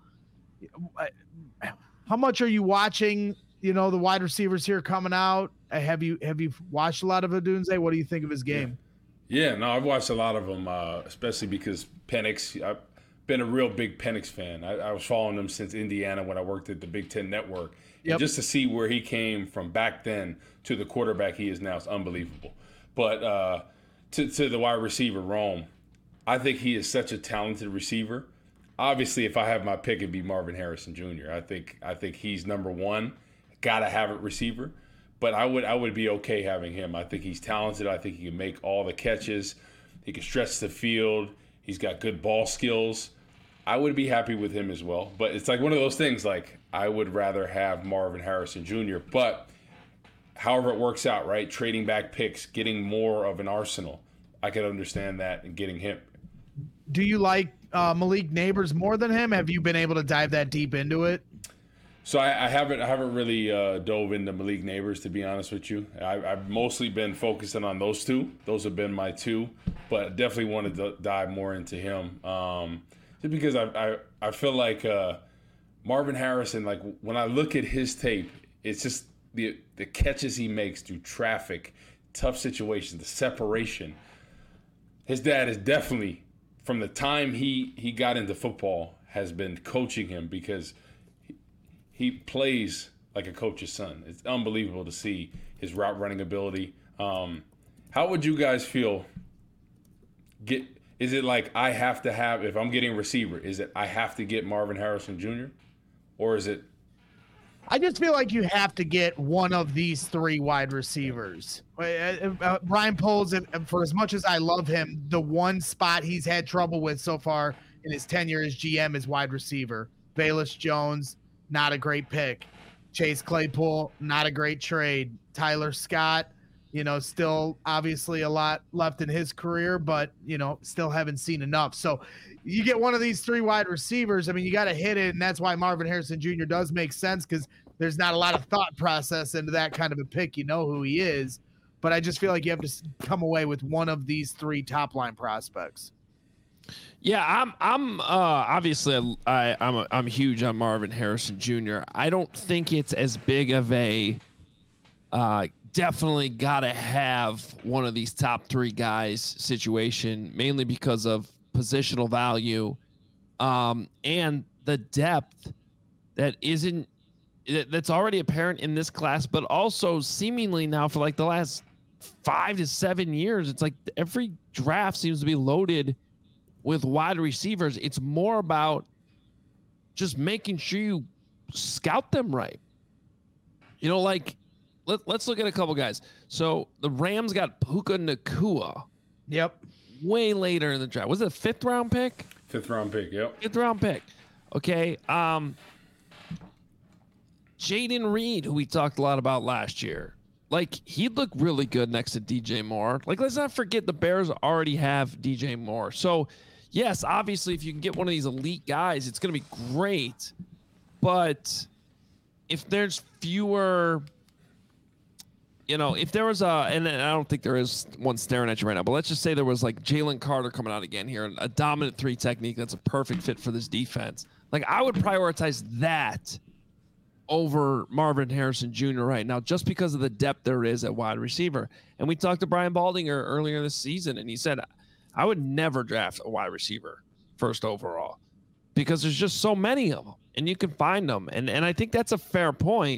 How much are you watching, the wide receivers here coming out? Have you watched a lot of Odunze? What do you think of his game? Yeah, no, I've watched a lot of them, especially because Penix. I've been a real big Penix fan. I was following him since Indiana when I worked at the Big Ten Network. Yep. And just to see where he came from back then to the quarterback he is now is unbelievable. But to the wide receiver, Rome, I think he is such a talented receiver. Obviously, if I have my pick, it'd be Marvin Harrison Jr. I think he's number one. Gotta have it receiver. But I would be okay having him. I think he's talented. I think he can make all the catches. He can stretch the field. He's got good ball skills. I would be happy with him as well. But it's like one of those things, like I would rather have Marvin Harrison Jr. But however it works out, right? Trading back picks, getting more of an arsenal. I could understand that and getting him. Do you like Malik Neighbors more than him? Have you been able to dive that deep into it? So I haven't really dove into Malik Neighbors, to be honest with you. I've mostly been focusing on those two. Those have been my two, but definitely wanted to dive more into him. Just because I feel like Marvin Harrison, like when I look at his tape, it's just the catches he makes through traffic, tough situations, the separation. His dad is definitely, from the time he got into football, has been coaching him because he plays like a coach's son. It's unbelievable to see his route running ability. How would you guys feel? Is it like I have to have, if I'm getting a receiver, is it I have to get Marvin Harrison Jr.? Or is it? I just feel like you have to get one of these three wide receivers. Ryan Poles, for as much as I love him, the one spot he's had trouble with so far in his tenure as GM is wide receiver. Velus Jones, not a great pick. Chase Claypool, not a great trade. Tyler Scott, still obviously a lot left in his career, but, still haven't seen enough. So you get one of these three wide receivers. I mean, you got to hit it, and that's why Marvin Harrison Jr. does make sense because there's not a lot of thought process into that kind of a pick. You know who he is, but I just feel like you have to come away with one of these three top line prospects. Yeah, I'm obviously I'm huge on Marvin Harrison Jr. I don't think it's as big of a definitely gotta have one of these top three guys situation, mainly because of positional value and the depth that's already apparent in this class, but also seemingly now for like the last 5 to 7 years, it's like every draft seems to be loaded with wide receivers. It's more about just making sure you scout them right. Like let's look at a couple guys. So the Rams got Puka Nacua. Yep. Way later in the draft. Was it a 5th round pick? 5th round pick, yep. 5th round pick. Okay. Jaden Reed, who we talked a lot about last year. Like, he looked really good next to DJ Moore. Like, let's not forget the Bears already have DJ Moore. So, yes, obviously, if you can get one of these elite guys, it's going to be great. But if there's fewer, if there was and I don't think there is one staring at you right now, but let's just say there was like Jalen Carter coming out again here, a dominant 3 technique that's a perfect fit for this defense. Like, I would prioritize that over Marvin Harrison Jr. right now, just because of the depth there is at wide receiver. And we talked to Brian Baldinger earlier this season, and he said, I would never draft a wide receiver first overall because there's just so many of them and you can find them. And I think that's a fair point.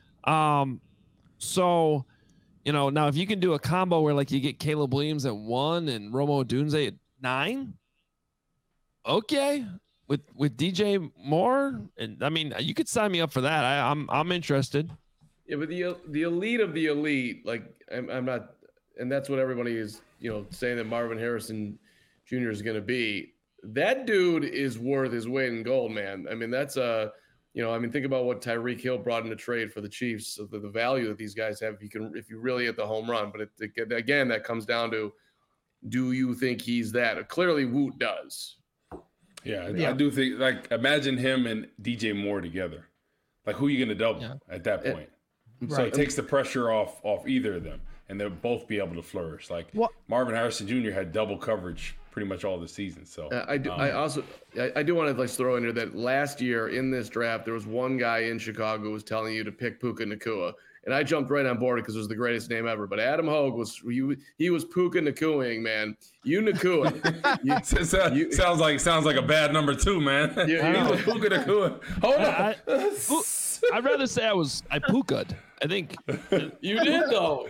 So, now if you can do a combo where like you get Caleb Williams at 1 and Rome Odunze at 9, okay. With DJ Moore, and I mean, you could sign me up for that. I'm interested. Yeah, but the elite of the elite, like I'm not, and that's what everybody is, saying that Marvin Harrison Jr. is going to be. That dude is worth his weight in gold, man. I mean, that's think about what Tyreek Hill brought in a trade for the Chiefs. So the value that these guys have, if you really hit the home run. But again, that comes down to, do you think he's that? Clearly, Woot does. Yeah, I do think, like, imagine him and DJ Moore together. Like, who are you going to double at that point? So it takes the pressure off either of them, and they'll both be able to flourish. Like, Marvin Harrison Jr. had double coverage pretty much all the season. So I do want to throw in here that last year in this draft, there was one guy in Chicago who was telling you to pick Puka Nacua. And I jumped right on board because it was the greatest name ever. But Adam Hogue was Puka Nacuaing, man. You Nacua. Sounds like a bad number 2, man. Yeah, he was Puka Nacua. Hold on. I'd rather say I Puka'd. I think you did though.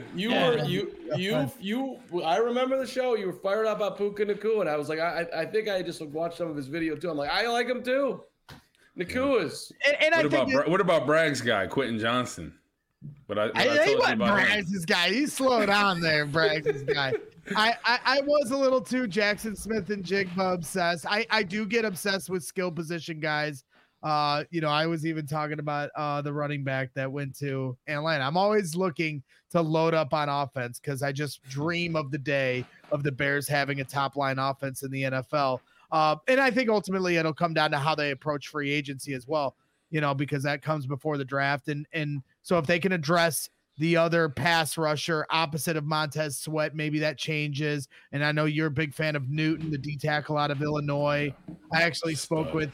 I remember the show. You were fired up about Puka Nacua, and I was like, I think I just watched some of his video too. I'm like, I like him too. Nacua's. And what about Bragg's guy, Quentin Johnson? But I wasn't Braggs' guy. He's slowed down there, Braggs' guy. I was a little too Jackson Smith and Jigba obsessed. I do get obsessed with skill position guys. I was even talking about the running back that went to Atlanta. I'm always looking to load up on offense because I just dream of the day of the Bears having a top line offense in the NFL. And I think ultimately it'll come down to how they approach free agency as well, because that comes before the draft. And so if they can address the other pass rusher opposite of Montez Sweat, maybe that changes. And I know you're a big fan of Newton, the D tackle out of Illinois. I actually spoke with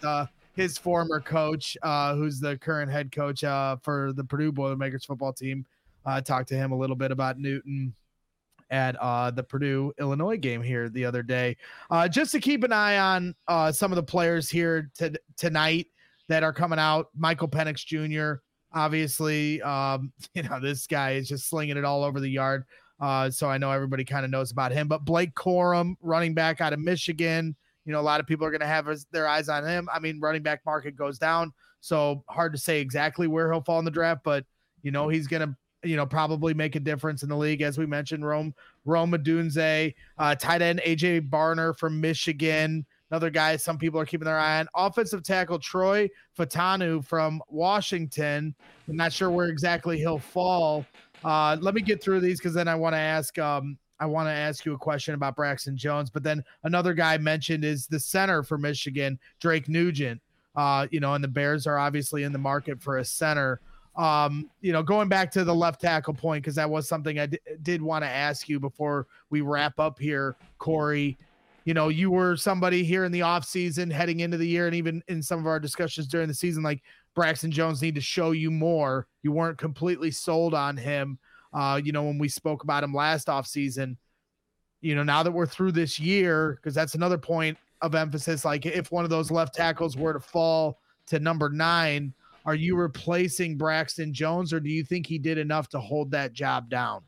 his former coach, who's the current head coach for the Purdue Boilermakers football team. Talked to him a little bit about Newton at the Purdue Illinois game here the other day. Just to keep an eye on some of the players here tonight that are coming out. Michael Penix Jr., obviously, this guy is just slinging it all over the yard. So I know everybody kind of knows about him. But Blake Corum, running back out of Michigan, a lot of people are going to have their eyes on him. I mean, running back market goes down, so hard to say exactly where he'll fall in the draft, but he's going to probably make a difference in the league. As we mentioned, Rome Odunze, tight end AJ Barner from Michigan, another guy some people are keeping their eye on. Offensive tackle Troy Fatanu from Washington. I'm not sure where exactly he'll fall. Let me get through these because then I want to ask you a question about Braxton Jones. But then another guy mentioned is the center for Michigan, Drake Nugent. And the Bears are obviously in the market for a center. Going back to the left tackle point, because that was something I did want to ask you before we wrap up here, Corey. You were somebody here in the offseason heading into the year, and even in some of our discussions during the season, like Braxton Jones need to show you more. You weren't completely sold on him. When we spoke about him last offseason, now that we're through this year, because that's another point of emphasis. Like if one of those left tackles were to fall to number 9, are you replacing Braxton Jones, or do you think he did enough to hold that job down?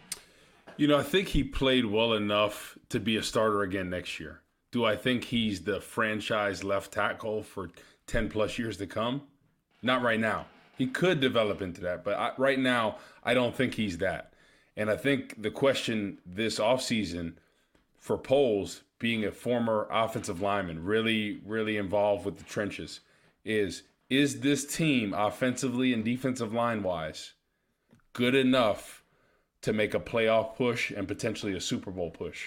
I think he played well enough to be a starter again next year. Do I think he's the franchise left tackle for 10 plus years to come? Not right now. He could develop into that, but right now, I don't think he's that. And I think the question this offseason for Poles, being a former offensive lineman, really, really involved with the trenches, is this team offensively and defensive line-wise good enough to make a playoff push and potentially a Super Bowl push?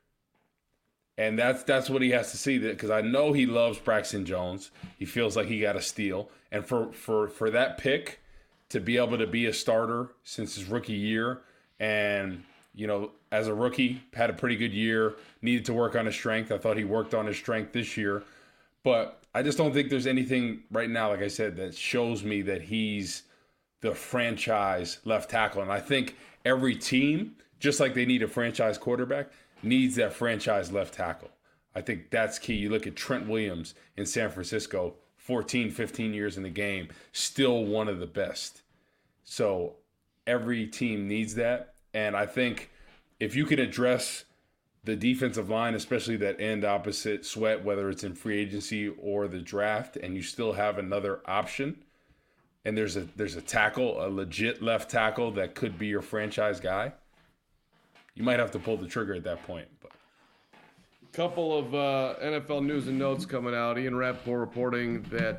And that's what he has to see, because I know he loves Braxton Jones. He feels like he got a steal. And for that pick to be able to be a starter since his rookie year, and, as a rookie, had a pretty good year, needed to work on his strength. I thought he worked on his strength this year. But I just don't think there's anything right now, like I said, that shows me that he's the franchise left tackle. And I think every team, just like they need a franchise quarterback, needs that franchise left tackle. I think that's key. You look at Trent Williams in San Francisco, 14, 15 years in the game, still one of the best. So every team needs that. And I think if you can address the defensive line, especially that end opposite Sweat, whether it's in free agency or the draft, and you still have another option, and there's a tackle, a legit left tackle that could be your franchise guy, you might have to pull the trigger at that point. But couple of NFL news and notes coming out. Ian Rappaport reporting that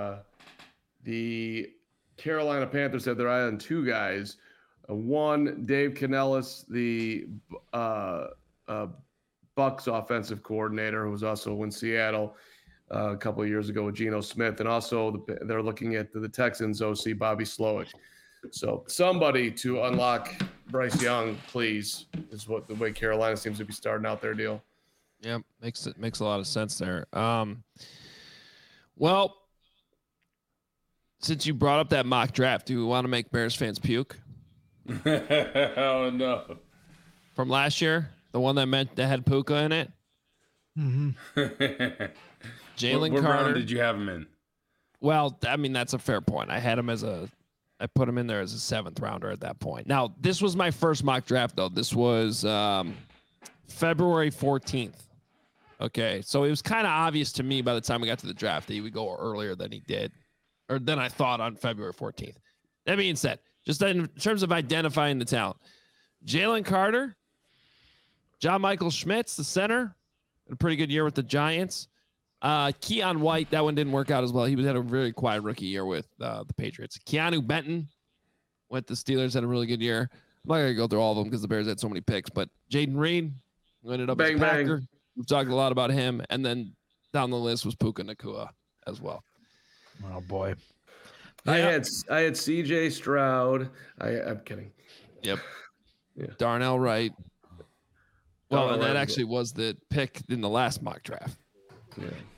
the Carolina Panthers have their eye on 2 guys. One, Dave Canellis, the Bucs offensive coordinator, who was also in Seattle a couple of years ago with Geno Smith, and also they're looking at the Texans OC Bobby Slowick. So somebody to unlock Bryce Young, please, is what the way Carolina seems to be starting out their deal. Yeah, makes a lot of sense there. Well, since you brought up that mock draft, do we want to make Bears fans puke? Oh no! From last year, the one that had Puka in it. Mm-hmm. Jalen What Carter. round did you have him in? Well, I mean, that's a fair point. I put him in there as a 7th rounder at that point. Now, this was my first mock draft, though. This was February 14th. Okay, so it was kind of obvious to me by the time we got to the draft that he would go earlier than he did, or than I thought on February 14th. That being said, just in terms of identifying the talent, Jalen Carter, John Michael Schmitz, the center, had a pretty good year with the Giants. Keon White, that one didn't work out as well. He had a very quiet rookie year with the Patriots. Keanu Benton went to Steelers, had a really good year. I'm not going to go through all of them because the Bears had so many picks, but Jaden Reed, who ended up as a Packer. We've talked a lot about him. And then down the list was Puka Nacua as well. Oh, boy. I had CJ Stroud. I'm kidding. Yep. Yeah. Darnell Wright. Well, Darnell and that Wright actually was the pick in the last mock draft. Yeah.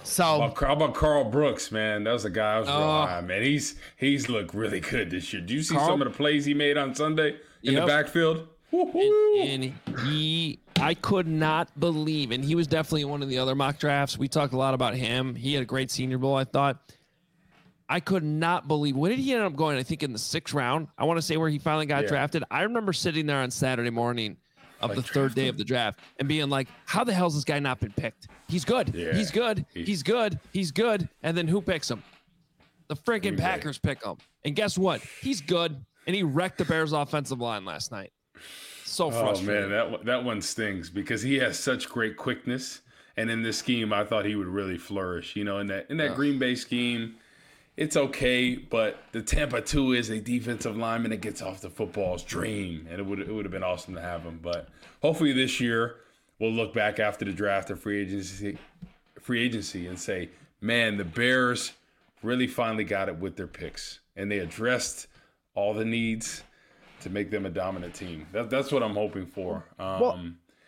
So how about Carl Brooks, man? That was a guy I was real high, man. He's looked really good this year. Do you see some of the plays he made on Sunday in the backfield? And I could not believe, and he was definitely one of the other mock drafts. We talked a lot about him. He had a great Senior Bowl, I thought. I could not believe. When did he end up going? I think in the 6th round. I want to say where he finally got drafted. I remember sitting there on Saturday morning of the third day of the draft and being like, how the hell has this guy not been picked? He's good. Yeah. He's good. He's good. He's good. And then who picks him? The freaking Packers pick him. And guess what? He's good. And he wrecked the Bears offensive line last night. So frustrating. Oh, man, that one stings because he has such great quickness. And in this scheme, I thought he would really flourish. You know, in that Green Bay scheme, it's okay, but the Tampa 2 is a defensive lineman that gets off the football's dream, and it would have been awesome to have him. But hopefully this year we'll look back after the draft or free agency and say, man, the Bears really finally got it with their picks, and they addressed all the needs to make them a dominant team. That's what I'm hoping for. Well,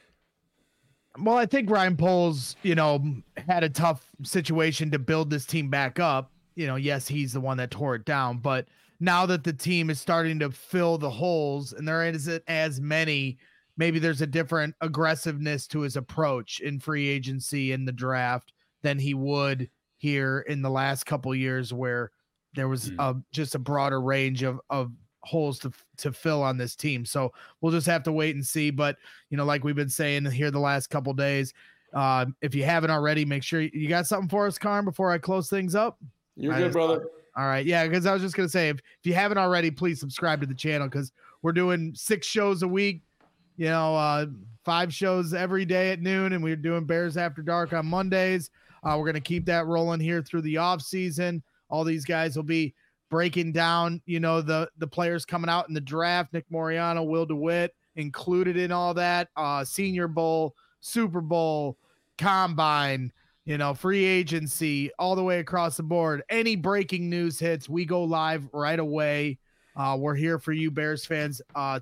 I think Ryan Poles, had a tough situation to build this team back up. Yes, he's the one that tore it down, but now that the team is starting to fill the holes and there isn't as many, maybe there's a different aggressiveness to his approach in free agency in the draft than he would here in the last couple of years where there was just a broader range of holes to fill on this team. So we'll just have to wait and see. But, like we've been saying here the last couple of days, if you haven't already, make sure you got something for us, Carm, before I close things up. You're good, brother. All right. Yeah, because I was just going to say, if you haven't already, please subscribe to the channel because we're doing 6 shows a week, 5 shows every day at noon, and we're doing Bears After Dark on Mondays. We're going to keep that rolling here through the off season. All these guys will be breaking down, the players coming out in the draft. Nick Moriano, Will DeWitt included in all that. Senior Bowl, Super Bowl, Combine, free agency, all the way across the board. Any breaking news hits, we go live right away. We're here for you Bears fans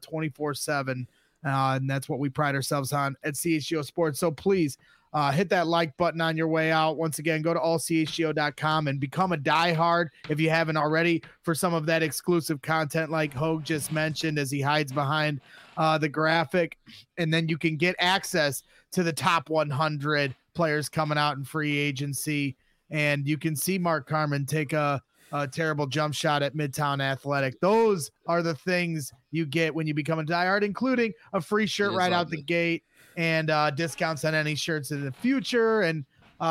24/7. And that's what we pride ourselves on at CHGO Sports. So please hit that like button on your way out. Once again, go to allchgo.com and become a diehard if you haven't already for some of that exclusive content like Hogue just mentioned as he hides behind the graphic. And then you can get access to the top 100 players coming out in free agency. And you can see Mark Carman take a terrible jump shot at Midtown Athletic. Those are the things you get when you become a diehard, including a free shirt right out the gate and discounts on any shirts in the future and,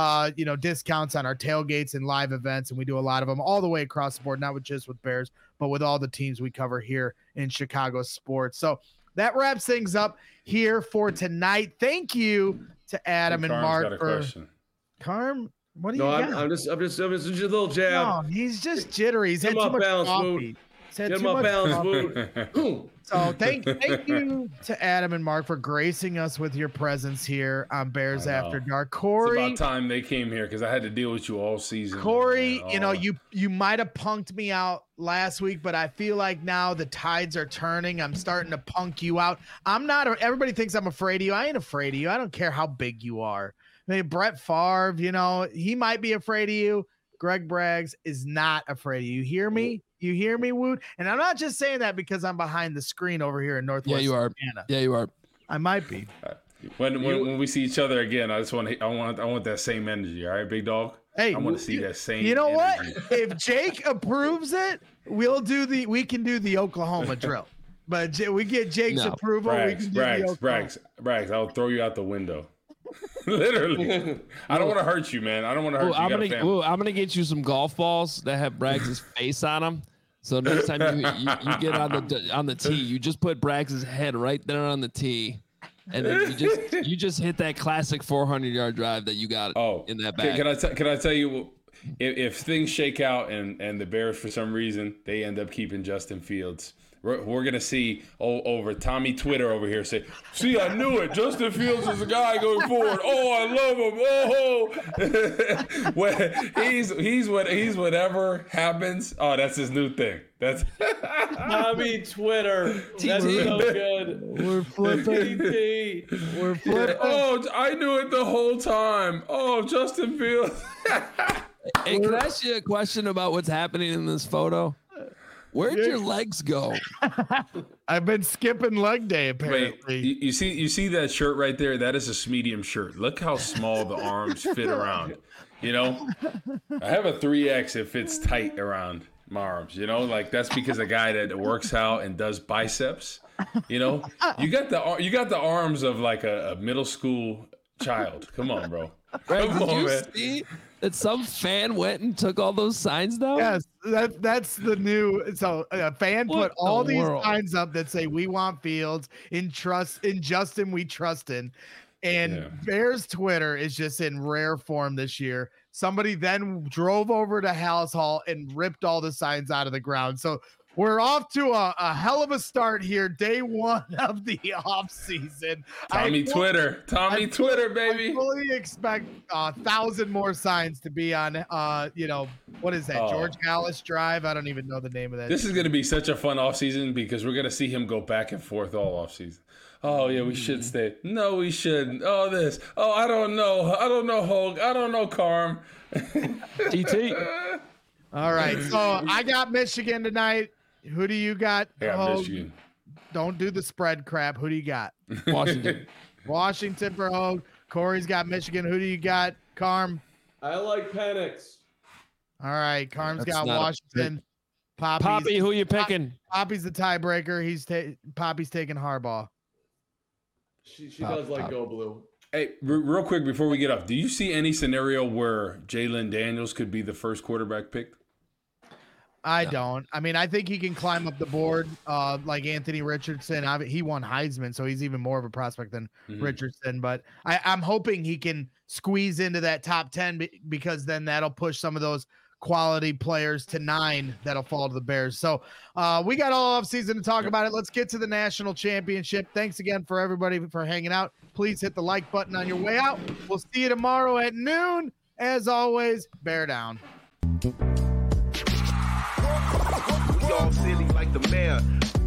discounts on our tailgates and live events. And we do a lot of them all the way across the board, not just with Bears, but with all the teams we cover here in Chicago sports. So that wraps things up here for tonight. Thank you to Adam and Mark. Got a question. Carm, what do you got? I'm just a little jab. No, he's just jittery. He's had Get too him much off balance, coffee. Get him off balance, Mood. So thank you to Adam and Mark for gracing us with your presence here on Bears After Dark. Corey, it's about time they came here because I had to deal with you all season. Corey, you might have punked me out last week, but I feel like now the tides are turning. I'm starting to punk you out. I'm not. Everybody thinks I'm afraid of you. I ain't afraid of you. I don't care how big you are. I mean, Brett Favre, he might be afraid of you. Greg Braggs is not afraid of you. You hear me? You hear me, Woot? And I'm not just saying that because I'm behind the screen over here in Northwest Indiana. Yeah, you are. I might be. When we see each other again, I want that same energy. All right, big dog. Hey, I want to see that same. You know energy. what? If Jake approves it, we can do the Oklahoma drill. But we get Jake's approval. We can do the Oklahoma. Braggs, I'll throw you out the window. Literally. I don't want to hurt you, man. I don't want to hurt you. I'm gonna get you some golf balls that have Braggs' face on them. So next time you get on the tee, you just put Braggs' head right there on the tee, and then you just hit that classic 400-yard drive that you got in that bag. Can I tell you? if things shake out and the Bears, for some reason, they end up keeping Justin Fields, we're going to see over Tommy Twitter over here say, see, I knew it. Justin Fields is the guy going forward. Oh, I love him. Oh, well, he's whatever happens. Oh, that's his new thing. That's Tommy Twitter. That's so good. We're flipping. We're flipping. Oh, I knew it the whole time. Oh, Justin Fields. Hey, can I ask you a question about what's happening in this photo? Where'd your legs go? I've been skipping leg day, apparently. Wait, you see that shirt right there? That is a medium shirt. Look how small the arms fit around. You know, I have a 3X. It fits tight around my arms. You know, like that's because a guy that works out and does biceps. You know, you got the arms of like a middle school child. Come on, bro. Greg, did you see that some fan went and took all those signs down? Yes, that's the new. So a fan put all these signs up that say "We want Fields in Justin we trust in," and Bears Twitter is just in rare form this year. Somebody then drove over to House Hall and ripped all the signs out of the ground. So we're off to a hell of a start here. Day one of the off season. Tommy Twitter, baby. I fully expect 1,000 more signs to be on, what is that? George Halas Drive. I don't even know the name of that. This is going to be such a fun off season because we're going to see him go back and forth all off season. Oh yeah, we should stay. No, we shouldn't. Oh this. Oh, I don't know. I don't know Hulk. I don't know Carm. DT. All right, so I got Michigan tonight. Who do you got? Yeah, Michigan. Don't do the spread crap. Who do you got? Washington. Washington for Hogue. Corey's got Michigan. Who do you got? Carm. I like Penix. All right, Carm's got Washington. Poppy, who you picking? Poppy's the tiebreaker. Poppy's taking Harbaugh. She does like Go Blue. Hey, real quick before we get off, do you see any scenario where Jalen Daniels could be the first quarterback picked? I don't. I mean, I think he can climb up the board like Anthony Richardson. He won Heisman, so he's even more of a prospect than Richardson. But I'm hoping he can squeeze into that top 10 because then that'll push some of those quality players to 9 that'll fall to the Bears. So we got all off season to talk about it. Let's get to the national championship. Thanks again for everybody for hanging out. Please hit the like button on your way out. We'll see you tomorrow at noon. As always, bear down. We all silly like the mayor.